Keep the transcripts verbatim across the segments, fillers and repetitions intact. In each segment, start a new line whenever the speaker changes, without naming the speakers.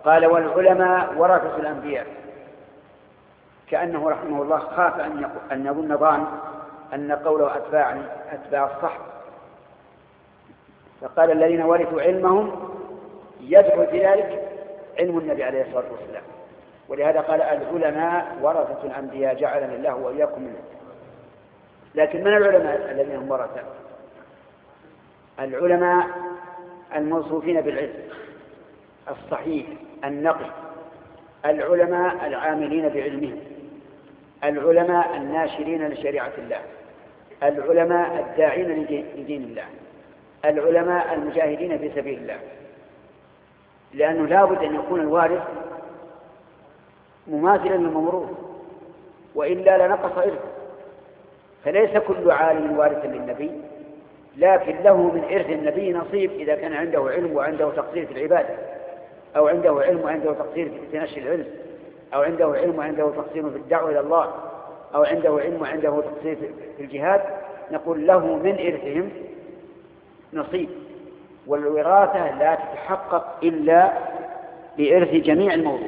قال والعلماء ورثة الأنبياء، كأنه رحمه الله خاف أن يظن ظان أن قوله أتباع أتباع الصح، فقال الذين ورثوا علمهم يدخل في ذلك علم النبي عليه الصلاة والسلام. ولهذا قال العلماء ورثة الأنبياء جعلنا الله وإياكم منه. لكن من العلماء الذين هم ورثة؟ العلماء الموصوفين بالعلم الصحيح النقي، العلماء العاملين بعلمهم، العلماء الناشرين لشريعة الله، العلماء الداعين لدين الله، العلماء المجاهدين في سبيل الله. لأنه لا بد أن يكون الوارث مماثلا للموروث، وإلا لنقص إرثه. فليس كل عالم وارثا للنبي، لكن له من إرث النبي نصيب إذا كان عنده علم وعنده تقصير في العبادة، أو عنده علم وعنده تقصير في نشر العلم، أو عنده علم وعنده تقصير في الدعوة إلى الله، أو عنده علم وعنده تقصير في الجهاد، نقول له من إرثهم نصيب. والوراثة لا تتحقق إلا بإرث جميع الموروث.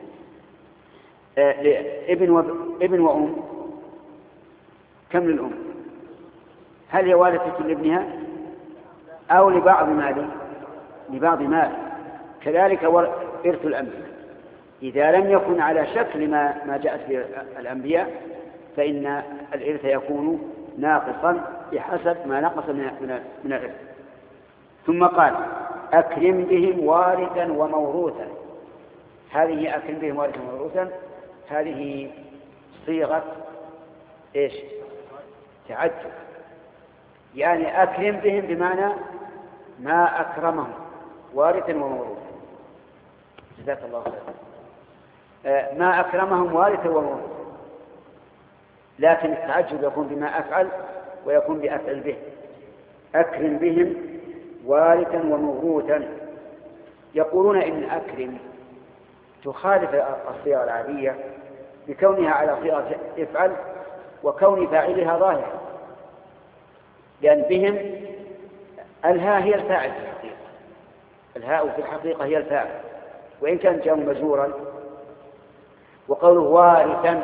ابن وابن وأم، كم للأم؟ هل هي وارثة لابنها أو لبعض ماله؟ لبعض مال. كذلك إرث الأنبياء إذا لم يكن على شكل ما ما جاءت به الأنبياء فإن الإرث يكون ناقصا بحسب ما نقص من من الإرث. ثم قال أكرم بهم وارثا وموروثا. هذه أكرم بهم وارثا وموروثا هذه صيغة إيش؟ تعجب. يعني أكرم بهم بمعنى ما أكرمهم وارثا وموروثا. جزاك الله خيرا. ما أكرمهم وارثا وموروثا، لكن التعجب يكون بما أفعل ويكون بأفعل به. أكرم بهم وارثا وموروثا. يقولون إن أكرم تخالف الصيغة العادية بكونها على صيغة افعل وكون فاعلها ظاهر، لأن بهم الهاء هي الفاعل في الحقيقة، الهاء في الحقيقة هي الفاعل وإن كان جاء مجرورا. وقوله وارثا،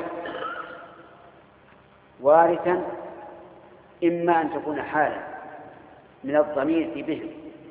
وارثا إما أن تكون حالا من الضمير في بهم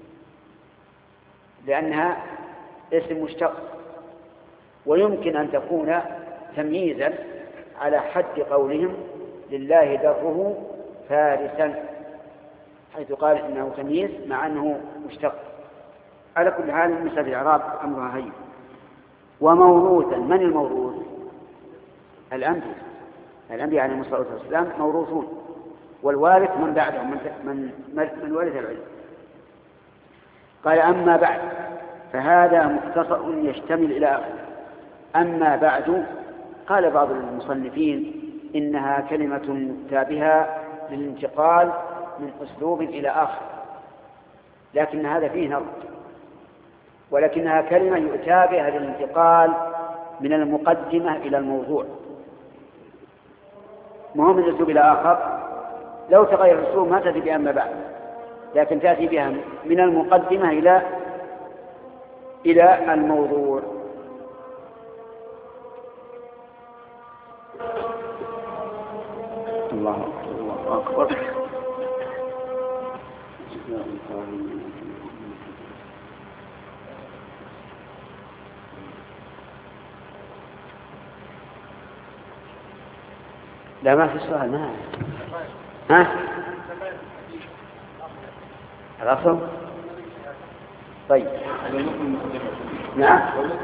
لأنها اسم مشتق، ويمكن أن تكون تمييزا على حد قولهم لله دره فارسا، حيث قال إنه تمييز مع أنه مشتق. على كل حال مثل الإعراب أمرها هين. وموروثا، من الموروث؟ الأنبياء. الأنبياء عليهم الصلاة والسلام موروثون، والوارث من بعدهم من, من, من ورث العلم. قال أما بعد فهذا مختصر يشتمل إلى آخر. أما بعد، قال بعض المصنفين إنها كلمة تابعة للانتقال من أسلوب إلى آخر، لكن هذا فيه نظر، ولكنها كلمة يتابعها للانتقال من المقدمة إلى الموضوع، مهم من أسلوب إلى آخر. لو تغير الأسلوب ما تأتي بها أما بعد، لكن تأتي بها من المقدمة إلى إلى الموضوع. الله أكبر. لا ما في سؤال. ما ها الأصل. طيب نعم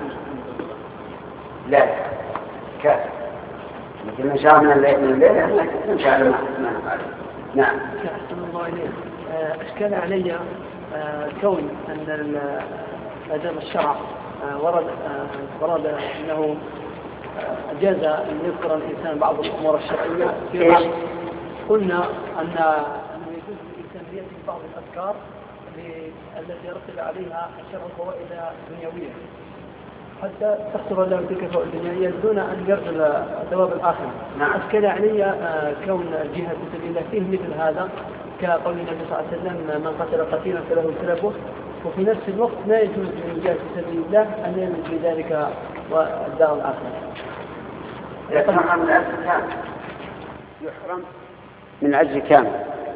لا كافر، لكن إن شاء من الليل من الليل إن شاء الله ما نفعل. نعم.
أحسن الله إليك. أشكال علي كون أن أدام الشرع ورد ورد أنه أجاز أن يذكر الإنسان بعض الأمور الشرعية في بعض. قلنا أن أنه يجوز الإنسان يأتي بعض الأذكار التي يرتب عليها الشرع فوائد دنيوية حتى تحصل له تلك الفوائد الدنيوية دون أن يرجو الثواب الآخرة. أشكال علي كون الجهاد في سبيل الله فيه مثل هذا، كقول النبي صلى الله عليه وسلم من قتل قتيلا فله سلبه وفي نفس الوقت لا يجوز للمجاهد في سبيل الله أن يلد في ذلك والدار الآخرة.
يحرم من الأجر كامل. يحرم من الأجر كامل.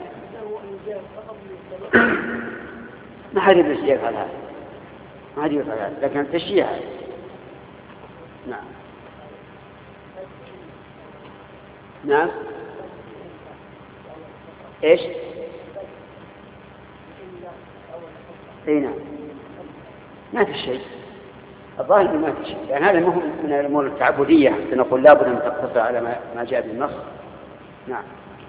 ما حد يفعل هذا، ما حد يفعل هذا، لكن تشجيع. نعم نعم. ايش؟ اي نعم، ما في شيء، الظاهر ما في شيء، يعني هذا مهم من الامور التعبديه حتى نقول لابد ان تقتصر على ما جاء بالنص. نعم.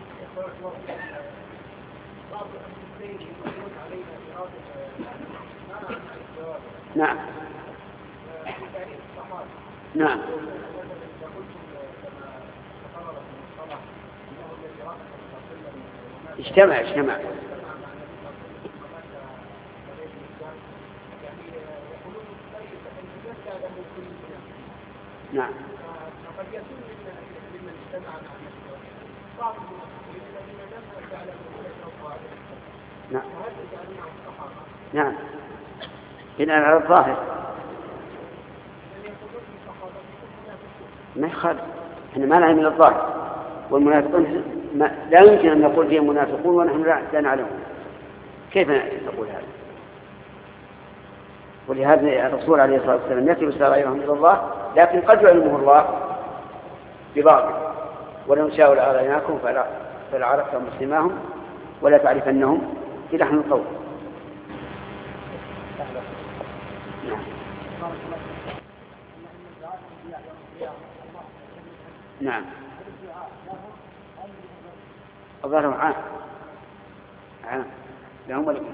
نعم نعم اجتمع اجتمع نعم. نعم نعم بناء على الظاهر ما يخالف، احنا ما نعلم من الظاهر، والمنافقون لا يمكن ان نقول فيهم منافقون ونحن لا نعلمهم، كيف نقول هذا؟ ولهذا الرسول عليه الصلاه والسلام يكتب سرائرهم الى الله، لكن قد يعلمه الله ببعض، ولو شاءوا لأريناكم فلا عرفتهم بسيماهم ولا تعرفنهم في لحن القول. نعم الظاهر عام عام لهم ولكم.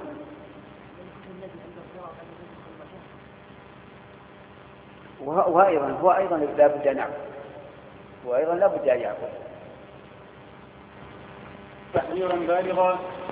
وهو أيضا هو أيضا لا بد أن يعقل، وأيضا لا بد أن يعقل
تحذيرا بالغا